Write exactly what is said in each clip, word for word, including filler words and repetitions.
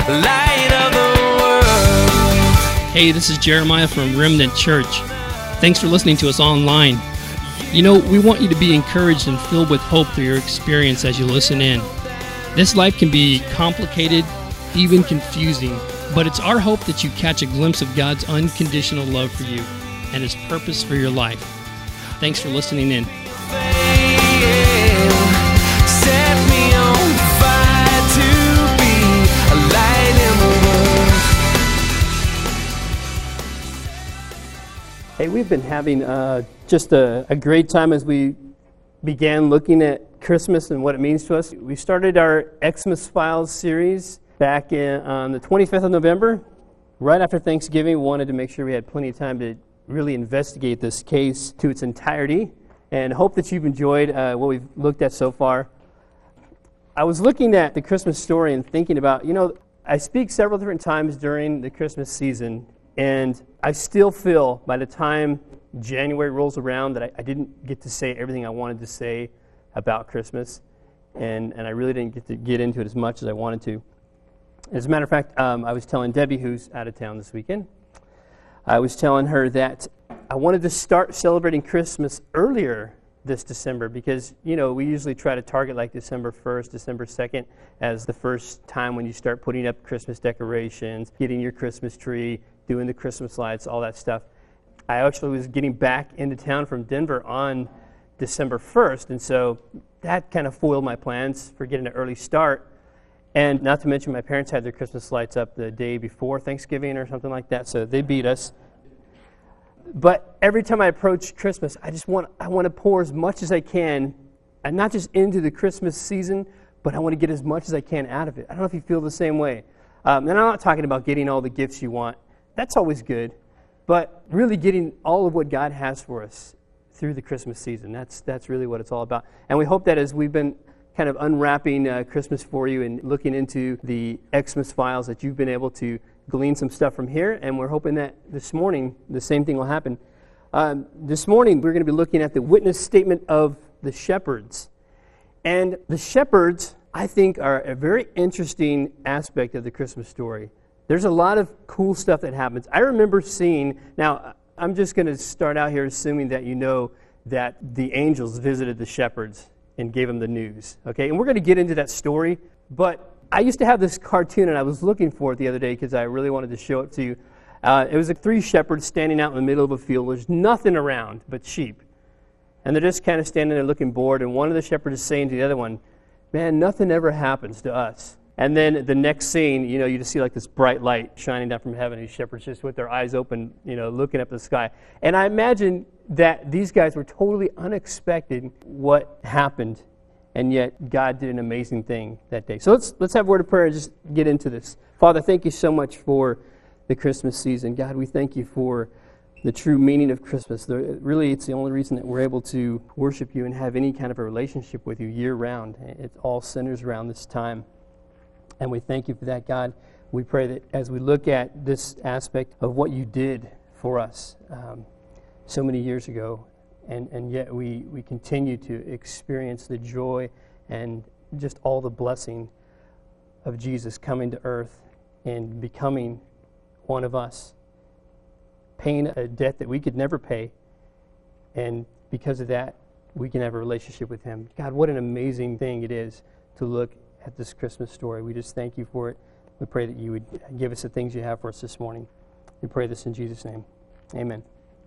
light of the world. Hey, this is Jeremiah from Remnant Church. Thanks for listening to us online. You know, we want you to be encouraged and filled with hope through your experience as you listen in. This life can be complicated, even confusing, but it's our hope that you catch a glimpse of God's unconditional love for you and His purpose for your life. Thanks for listening in. Set me on fire to be a light in the world. Hey, we've been having uh, just a, a great time as we began looking at Christmas and what it means to us. We started our Xmas Files series back in, on the twenty-fifth of November, right after Thanksgiving. We wanted to make sure we had plenty of time to really investigate this case to its entirety, and hope that you've enjoyed uh, what we've looked at so far. I was looking at the Christmas story and thinking about, you know, I speak several different times during the Christmas season, and I still feel by the time January rolls around that I, I didn't get to say everything I wanted to say about Christmas, and, and I really didn't get to get into it as much as I wanted to. As a matter of fact, um, I was telling Debbie, who's out of town this weekend, I was telling her that I wanted to start celebrating Christmas earlier this December because, you know, we usually try to target like December first, December second as the first time when you start putting up Christmas decorations, getting your Christmas tree, doing the Christmas lights, all that stuff. I actually was getting back into town from Denver on December first, and so that kind of foiled my plans for getting an early start. And not to mention my parents had their Christmas lights up the day before Thanksgiving or something like that, so they beat us. But every time I approach Christmas, I just want I want to pour as much as I can, and not just into the Christmas season, but I want to get as much as I can out of it. I don't know if you feel the same way. Um, and I'm not talking about getting all the gifts you want. That's always good. But really getting all of what God has for us through the Christmas season. That's that's really what it's all about. And we hope that as we've been kind of unwrapping uh, Christmas for you and looking into the Xmas Files, that you've been able to glean some stuff from here, and we're hoping that this morning the same thing will happen. Um, this morning we're going to be looking at the witness statement of the shepherds. And the shepherds, I think, are a very interesting aspect of the Christmas story. There's a lot of cool stuff that happens. I remember seeing, now I'm just going to start out here assuming that you know that the angels visited the shepherds and gave them the news, okay? And we're going to get into that story, but I used to have this cartoon, and I was looking for it the other day because I really wanted to show it to you. Uh, it was like three shepherds standing out in the middle of a field. There's nothing around but sheep. And they're just kind of standing there looking bored, and one of the shepherds is saying to the other one, man, nothing ever happens to us. And then the next scene, you know, you just see like this bright light shining down from heaven. These shepherds just with their eyes open, you know, looking up at the sky. And I imagine that these guys were totally unexpected what happened, and yet God did an amazing thing that day. So let's let's have a word of prayer and just get into this. Father, thank you so much for the Christmas season. God, we thank you for the true meaning of Christmas. The, really, it's the only reason that we're able to worship you and have any kind of a relationship with you year-round. It all centers around this time. And we thank you for that, God. We pray that as we look at this aspect of what you did for us um, so many years ago, and, and yet we, we continue to experience the joy and just all the blessing of Jesus coming to earth and becoming one of us, paying a debt that we could never pay, and because of that, we can have a relationship with him. God, what an amazing thing it is to look at this Christmas story. We just thank you for it. We pray that you would give us the things you have for us this morning. We pray this in Jesus' name. Amen.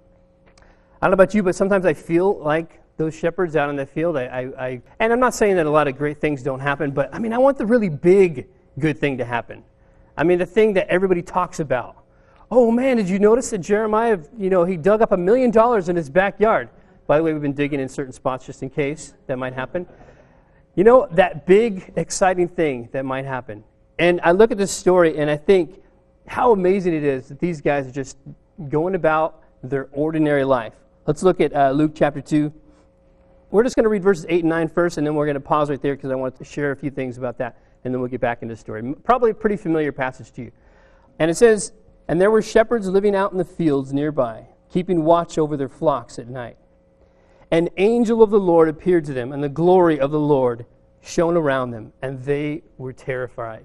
I don't know about you, but sometimes I feel like those shepherds out in the field. I, I, I, and I'm not saying that a lot of great things don't happen, but I mean, I want the really big good thing to happen. I mean, the thing that everybody talks about. Oh man, did you notice that Jeremiah, you know, he dug up a million dollars in his backyard? By the way, we've been digging in certain spots just in case that might happen. You know, that big, exciting thing that might happen. And I look at this story and I think how amazing it is that these guys are just going about their ordinary life. Let's look at uh, Luke chapter two. We're just going to read verses eight and nine first, and then we're going to pause right there because I want to share a few things about that, and then we'll get back into the story. Probably a pretty familiar passage to you. And it says, "And there were shepherds living out in the fields nearby, keeping watch over their flocks at night. An angel of the Lord appeared to them, and the glory of the Lord shone around them, and they were terrified."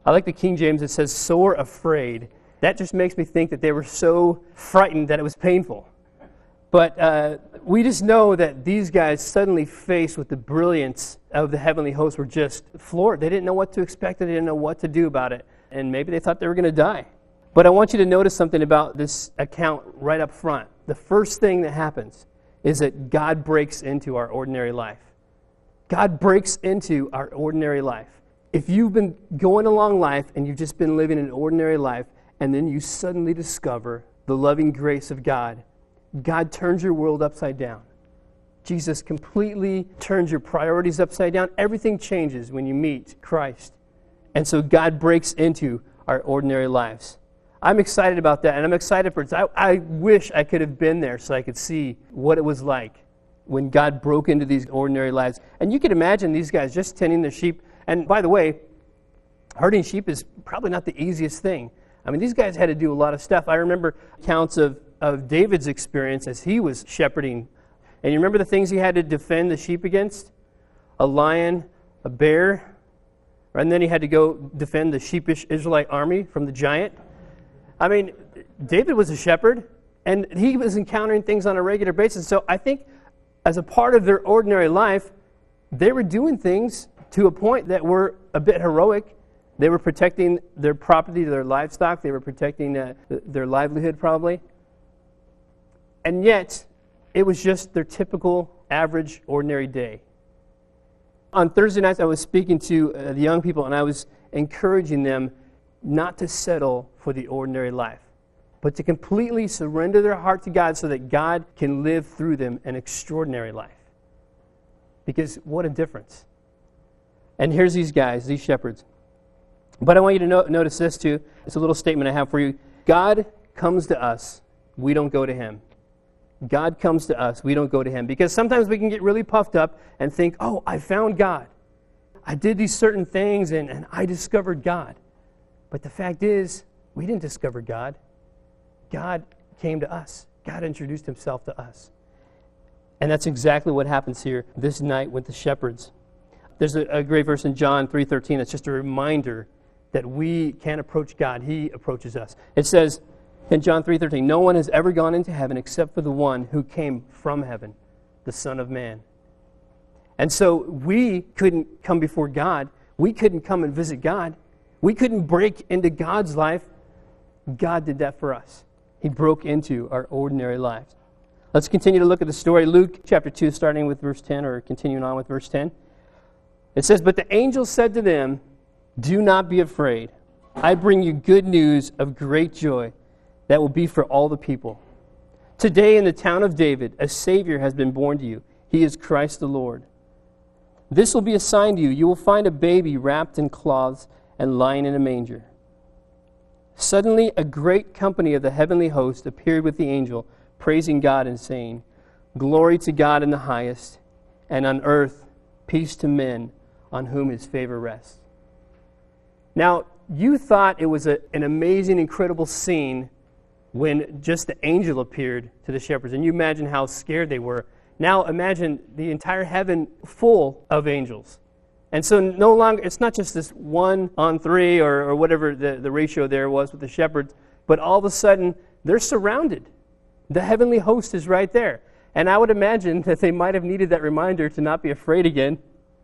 I like the King James that says, sore afraid. That just makes me think that they were so frightened that it was painful. But uh, we just know that these guys, suddenly faced with the brilliance of the heavenly host, were just floored. They didn't know what to expect. They didn't know what to do about it. And maybe they thought they were going to die. But I want you to notice something about this account right up front. The first thing that happens is that God breaks into our ordinary life. God breaks into our ordinary life. If you've been going along life and you've just been living an ordinary life, and then you suddenly discover the loving grace of God, God turns your world upside down. Jesus completely turns your priorities upside down. Everything changes when you meet Christ. And so God breaks into our ordinary lives. I'm excited about that, and I'm excited for it. I, I wish I could have been there so I could see what it was like when God broke into these ordinary lives. And you can imagine these guys just tending their sheep. And by the way, herding sheep is probably not the easiest thing. I mean, these guys had to do a lot of stuff. I remember accounts of, of David's experience as he was shepherding. And you remember the things he had to defend the sheep against? A lion, a bear, and then he had to go defend the sheepish Israelite army from the giant. I mean, David was a shepherd, and he was encountering things on a regular basis. So I think as a part of their ordinary life, they were doing things to a point that were a bit heroic. They were protecting their property, their livestock. They were protecting uh, their livelihood probably. And yet, it was just their typical, average, ordinary day. On Thursday nights, I was speaking to uh, the young people, and I was encouraging them not to settle for the ordinary life, but to completely surrender their heart to God so that God can live through them an extraordinary life. Because what a difference. And here's these guys, these shepherds. But I want you to no- notice this too. It's a little statement I have for you. God comes to us. We don't go to Him. God comes to us. We don't go to Him. Because sometimes we can get really puffed up and think, oh, I found God. I did these certain things and, and I discovered God. But the fact is, we didn't discover God. God came to us. God introduced Himself to us. And that's exactly what happens here this night with the shepherds. There's a, a great verse in John three thirteen that's just a reminder that we can't approach God. He approaches us. It says in John three thirteen, no one has ever gone into heaven except for the one who came from heaven, the Son of Man. And so we couldn't come before God. We couldn't come and visit God. We couldn't break into God's life. God did that for us. He broke into our ordinary lives. Let's continue to look at the story. Luke chapter two, starting with verse ten, or continuing on with verse ten. It says, but the angel said to them, do not be afraid. I bring you good news of great joy that will be for all the people. Today in the town of David, a Savior has been born to you. He is Christ the Lord. This will be a sign to you. You will find a baby wrapped in cloths and lying in a manger. Suddenly a great company of the heavenly host appeared with the angel, praising God and saying, glory to God in the highest, and on earth peace to men on whom His favor rests. Now, you thought it was a, an amazing, incredible scene when just the angel appeared to the shepherds, and you imagine how scared they were. Now imagine the entire heaven full of angels. And so no longer, it's not just this one on three or, or whatever the, the ratio there was with the shepherds, but all of a sudden they're surrounded. The heavenly host is right there. And I would imagine that they might have needed that reminder to not be afraid again.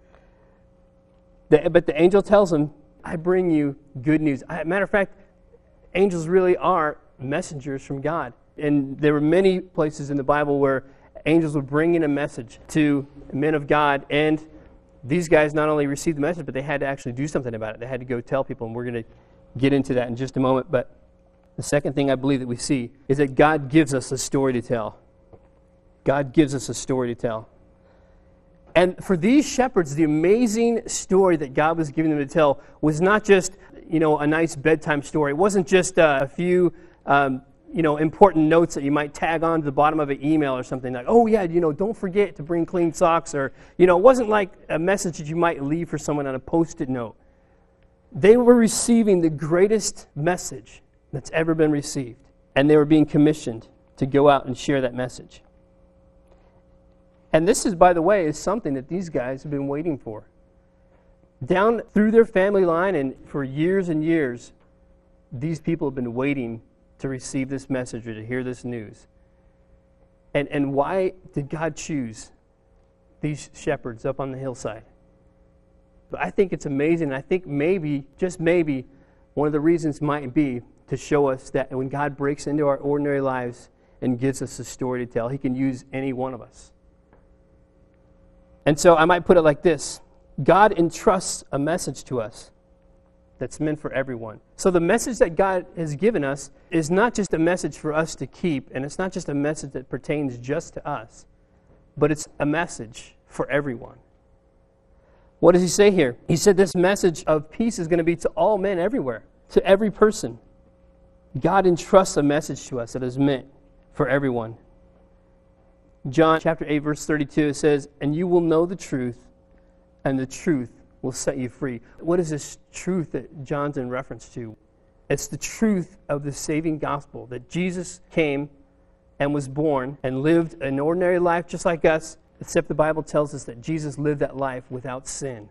The, but the angel tells them, I bring you good news. I, matter of fact, angels really are messengers from God. And there were many places in the Bible where angels would bring in a message to men of God, and these guys not only received the message, but they had to actually do something about it. They had to go tell people, and we're going to get into that in just a moment. But the second thing I believe that we see is that God gives us a story to tell. God gives us a story to tell. And for these shepherds, the amazing story that God was giving them to tell was not just, you know, a nice bedtime story. It wasn't just uh, a few, um, you know, important notes that you might tag on to the bottom of an email or something like, oh yeah, you know, don't forget to bring clean socks, or, you know, it wasn't like a message that you might leave for someone on a Post-it note. They were receiving the greatest message that's ever been received, and they were being commissioned to go out and share that message. And this is, by the way, is something that these guys have been waiting for. Down through their family line, and for years and years, these people have been waiting to receive this message or to hear this news. And, and why did God choose these shepherds up on the hillside? But I think it's amazing. I think maybe, just maybe, one of the reasons might be to show us that when God breaks into our ordinary lives and gives us a story to tell, He can use any one of us. And so I might put it like this. God entrusts a message to us that's meant for everyone. So the message that God has given us is not just a message for us to keep, and it's not just a message that pertains just to us, but it's a message for everyone. What does He say here? He said this message of peace is going to be to all men everywhere, to every person. God entrusts a message to us that is meant for everyone. John chapter eight, verse thirty-two, it says, "And you will know the truth, and the truth will set you free." What is this truth that John's in reference to? It's the truth of the saving gospel, that Jesus came and was born and lived an ordinary life just like us, except the Bible tells us that Jesus lived that life without sin.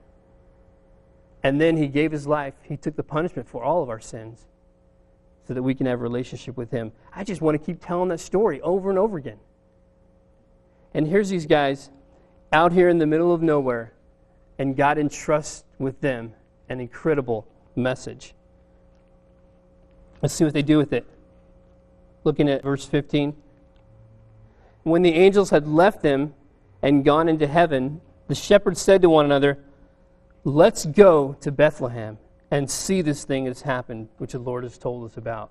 And then He gave His life. He took the punishment for all of our sins so that we can have a relationship with Him. I just want to keep telling that story over and over again. And here's these guys out here in the middle of nowhere, and God entrusts with them an incredible message. Let's see what they do with it. Looking at verse fifteen. When the angels had left them and gone into heaven, the shepherds said to one another, "Let's go to Bethlehem and see this thing that's happened, which the Lord has told us about."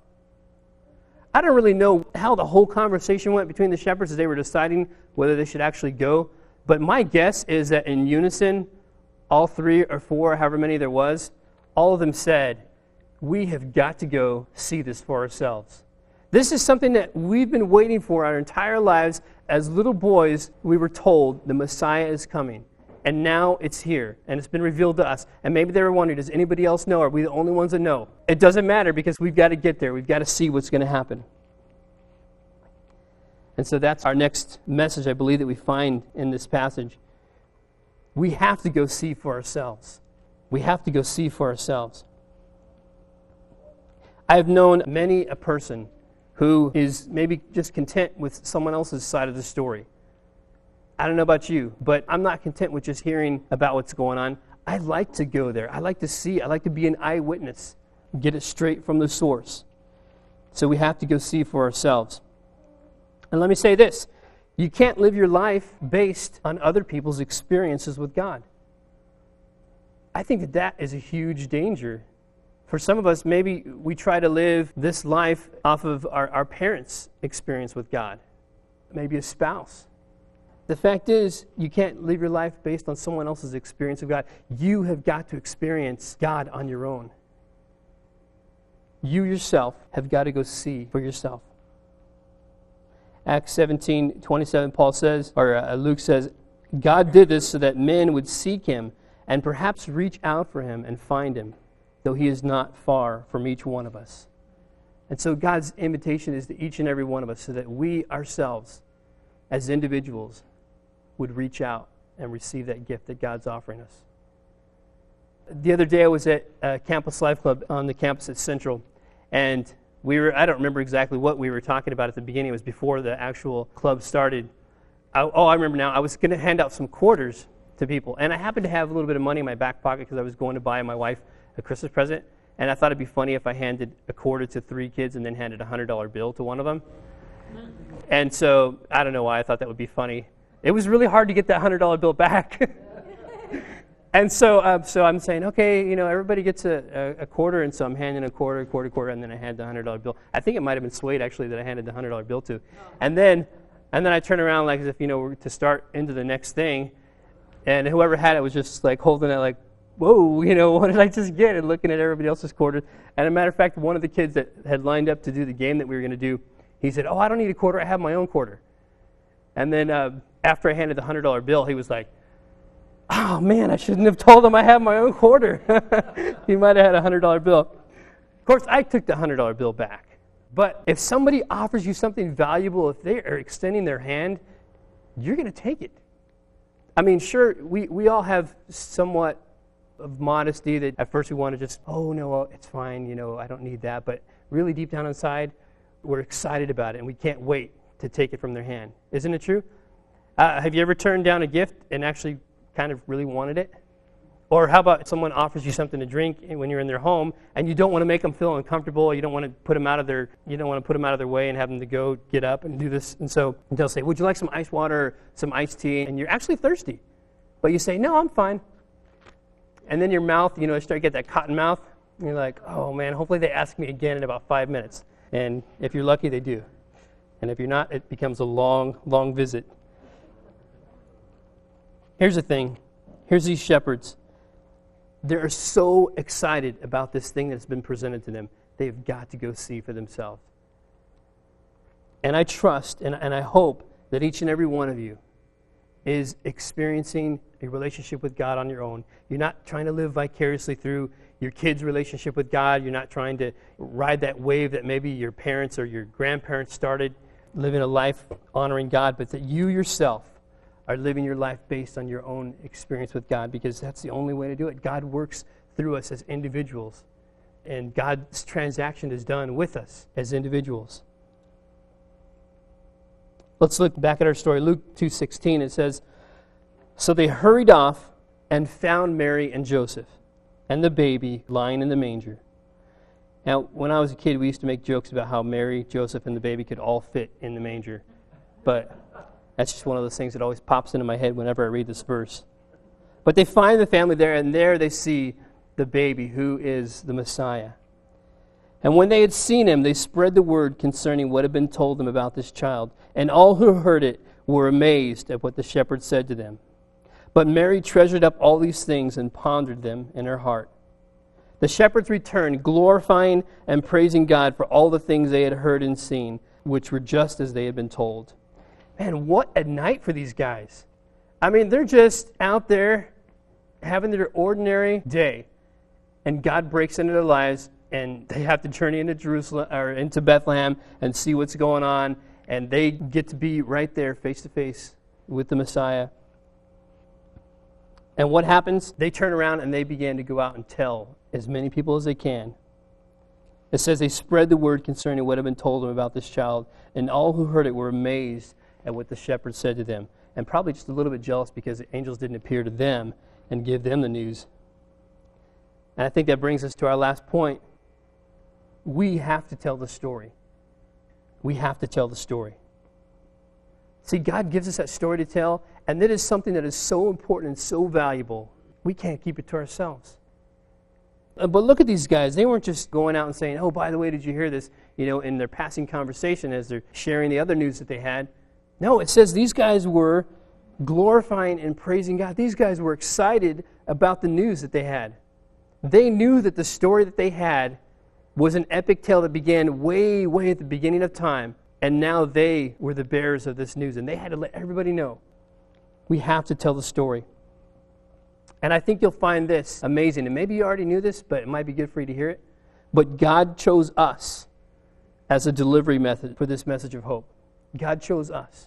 I don't really know how the whole conversation went between the shepherds as they were deciding whether they should actually go, but my guess is that in unison, all three or four, however many there was, all of them said, "We have got to go see this for ourselves." This is something that we've been waiting for our entire lives. As little boys, we were told the Messiah is coming. And now it's here, and it's been revealed to us. And maybe they were wondering, does anybody else know? Are we the only ones that know? It doesn't matter, because we've got to get there. We've got to see what's going to happen. And so that's our next message, I believe, that we find in this passage. We have to go see for ourselves. We have to go see for ourselves. I have known many a person who is maybe just content with someone else's side of the story. I don't know about you, but I'm not content with just hearing about what's going on. I like to go there. I like to see. I like to be an eyewitness. Get it straight from the source. So we have to go see for ourselves. And let me say this. You can't live your life based on other people's experiences with God. I think that that is a huge danger. For some of us, maybe we try to live this life off of our, our parents' experience with God. Maybe a spouse. The fact is, you can't live your life based on someone else's experience of God. You have got to experience God on your own. You yourself have got to go see for yourself. Acts seventeen twenty-seven, Paul says, or uh, Luke says, God did this so that men would seek Him and perhaps reach out for Him and find Him, though He is not far from each one of us. And so God's invitation is to each and every one of us so that we ourselves, as individuals, would reach out and receive that gift that God's offering us. The other day I was at uh, Campus Life Club on the campus at Central, and we were, I don't remember exactly what we were talking about at the beginning. It was before the actual club started. I, oh, I remember now. I was going to hand out some quarters to people, and I happened to have a little bit of money in my back pocket because I was going to buy my wife a Christmas present, and I thought it'd be funny if I handed a quarter to three kids and then handed a one hundred dollar bill to one of them. And so, I don't know why I thought that would be funny. It was really hard to get that one hundred dollar bill back. And so um, so I'm saying, okay, you know, everybody gets a, a, a quarter, and so I'm handing a quarter, a quarter, quarter, and then I hand the one hundred dollar bill. I think it might have been Swade, actually, that I handed the one hundred dollar bill to. And then and then I turn around like as if, you know, we're to start into the next thing, and whoever had it was just like holding it like, whoa, you know, what did I just get? And looking at everybody else's quarter. And as a matter of fact, one of the kids that had lined up to do the game that we were going to do, he said, oh, I don't need a quarter, I have my own quarter. And then uh, after I handed the one hundred dollar bill, he was like, oh, man, I shouldn't have told him I have my own quarter. He might have had a one hundred dollar bill. Of course, I took the one hundred dollar bill back. But if somebody offers you something valuable, if they are extending their hand, you're going to take it. I mean, sure, we, we all have somewhat of modesty that at first we want to just, oh, no, well, it's fine, you know, I don't need that. But really deep down inside, we're excited about it, and we can't wait to take it from their hand. Isn't it true? Uh, have you ever turned down a gift and actually kind of really wanted it? Or how about someone offers you something to drink when you're in their home and you don't want to make them feel uncomfortable, you don't want to put them out of their you don't want to put them out of their way and have them to go get up and do this. And so they'll say, "Would you like some ice water or some iced tea?" And you're actually thirsty. But you say, "No, I'm fine." And then your mouth, you know, you start to get that cotton mouth. And you're like, "Oh man, hopefully they ask me again in about five minutes." And if you're lucky, they do. And if you're not, it becomes a long, long visit. Here's the thing. Here's these shepherds. They're so excited about this thing that's been presented to them. They've got to go see for themselves. And I trust and, and I hope that each and every one of you is experiencing a relationship with God on your own. You're not trying to live vicariously through your kids' relationship with God. You're not trying to ride that wave that maybe your parents or your grandparents started, living a life honoring God, but that you yourself are living your life based on your own experience with God, because that's the only way to do it. God works through us as individuals, and God's transaction is done with us as individuals. Let's look back at our story. Luke two sixteen, it says, "So they hurried off and found Mary and Joseph and the baby lying in the manger." Now, when I was a kid, we used to make jokes about how Mary, Joseph, and the baby could all fit in the manger. But that's just one of those things that always pops into my head whenever I read this verse. But they find the family there, and there they see the baby, who is the Messiah. And when they had seen him, they spread the word concerning what had been told them about this child. And all who heard it were amazed at what the shepherds said to them. But Mary treasured up all these things and pondered them in her heart. The shepherds returned, glorifying and praising God for all the things they had heard and seen, which were just as they had been told. Man, what a night for these guys. I mean, they're just out there having their ordinary day. And God breaks into their lives, and they have to journey into Jerusalem or into Bethlehem and see what's going on. And they get to be right there face to face with the Messiah. And what happens? They turn around and they begin to go out and tell as many people as they can. It says they spread the word concerning what had been told them about this child, and all who heard it were amazed at what the shepherds said to them, and probably just a little bit jealous because the angels didn't appear to them and give them the news. And I think that brings us to our last point. We have to tell the story. We have to tell the story. See, God gives us that story to tell, and that is something that is so important and so valuable, we can't keep it to ourselves. Uh, But look at these guys. They weren't just going out and saying, "Oh, by the way, did you hear this?" You know, in their passing conversation as they're sharing the other news that they had. No, it says these guys were glorifying and praising God. These guys were excited about the news that they had. They knew that the story that they had was an epic tale that began way, way at the beginning of time, and now they were the bearers of this news, and they had to let everybody know. We have to tell the story. And I think you'll find this amazing, and maybe you already knew this, but it might be good for you to hear it. But God chose us as a delivery method for this message of hope. God chose us.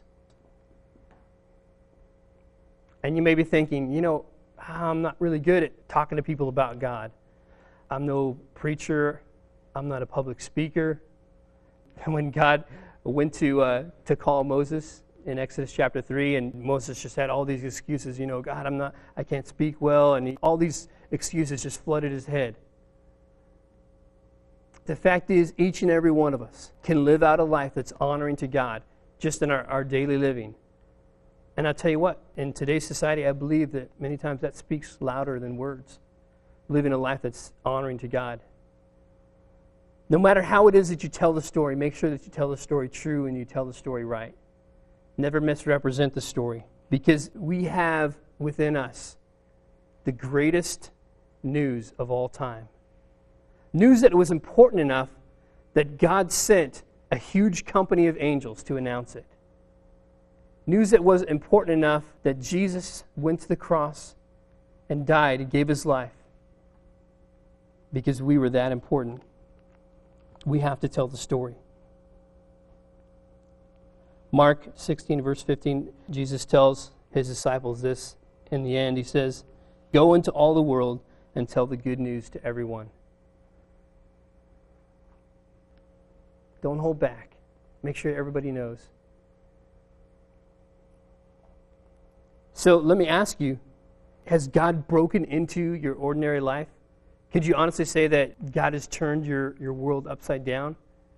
And you may be thinking, you know, I'm not really good at talking to people about God. I'm no preacher. I'm not a public speaker. And when God went to uh, to call Moses in Exodus chapter three, and Moses just had all these excuses, you know, God, I'm not, I can't speak well, and he, all these excuses just flooded his head. The fact is, each and every one of us can live out a life that's honoring to God, just in our, our daily living. And I'll tell you what, in today's society, I believe that many times that speaks louder than words. Living a life that's honoring to God. No matter how it is that you tell the story, make sure that you tell the story true and you tell the story right. Never misrepresent the story, because we have within us the greatest news of all time. News that was important enough that God sent a huge company of angels to announce it. News that was important enough that Jesus went to the cross and died and gave his life because we were that important. We have to tell the story. Mark sixteen, verse fifteen, Jesus tells his disciples this in the end. He says, "Go into all the world and tell the good news to everyone. Don't hold back. Make sure everybody knows. So let me ask you, has God broken into your ordinary life? Could you honestly say that God has turned your, your world upside down?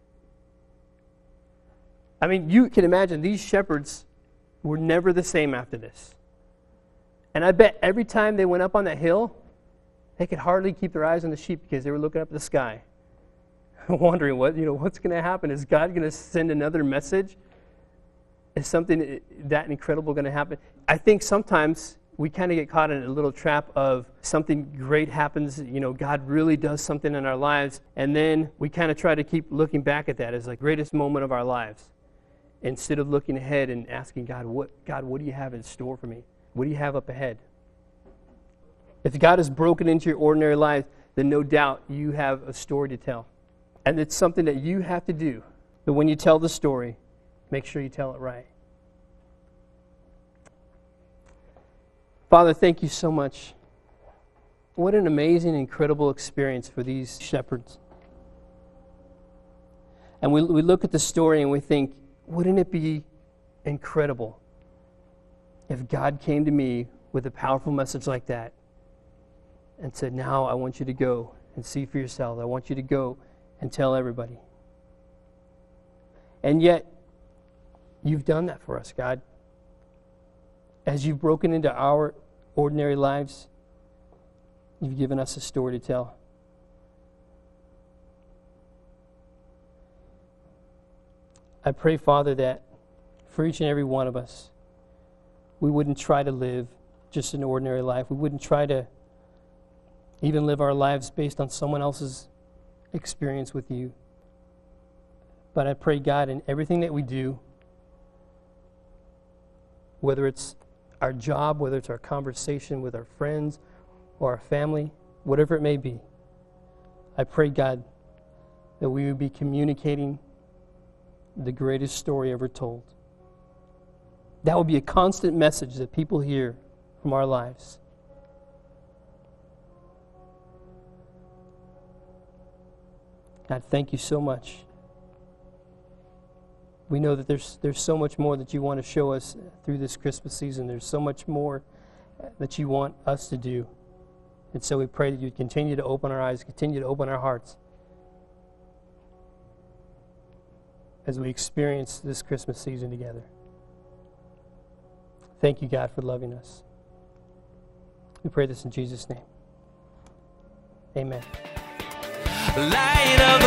I mean, you can imagine these shepherds were never the same after this. And I bet every time they went up on that hill, they could hardly keep their eyes on the sheep because they were looking up at the sky, wondering what, you know, what's going to happen? Is God going to send another message? Is something that incredible going to happen? I think sometimes we kind of get caught in a little trap of something great happens, you know, God really does something in our lives, and then we kind of try to keep looking back at that as the greatest moment of our lives, instead of looking ahead and asking God, what, God, what do you have in store for me? What do you have up ahead? If God has broken into your ordinary life, then no doubt you have a story to tell. And it's something that you have to do. But when you tell the story, make sure you tell it right. Father, thank you so much. What an amazing, incredible experience for these shepherds. And we, we look at the story and we think, wouldn't it be incredible if God came to me with a powerful message like that and said, now I want you to go and see for yourself. I want you to go and tell everybody. And yet, you've done that for us, God. As you've broken into our ordinary lives, you've given us a story to tell. I pray, Father, that for each and every one of us, we wouldn't try to live just an ordinary life. We wouldn't try to even live our lives based on someone else's experience with you. But I pray, God, in everything that we do, whether it's our job, whether it's our conversation with our friends or our family, whatever it may be, I pray, God, that we would be communicating the greatest story ever told. That would be a constant message that people hear from our lives. God, thank you so much. We know that there's there's so much more that you want to show us through this Christmas season. There's so much more that you want us to do. And so we pray that you'd continue to open our eyes, continue to open our hearts as we experience this Christmas season together. Thank you, God, for loving us. We pray this in Jesus' name. Amen. Light of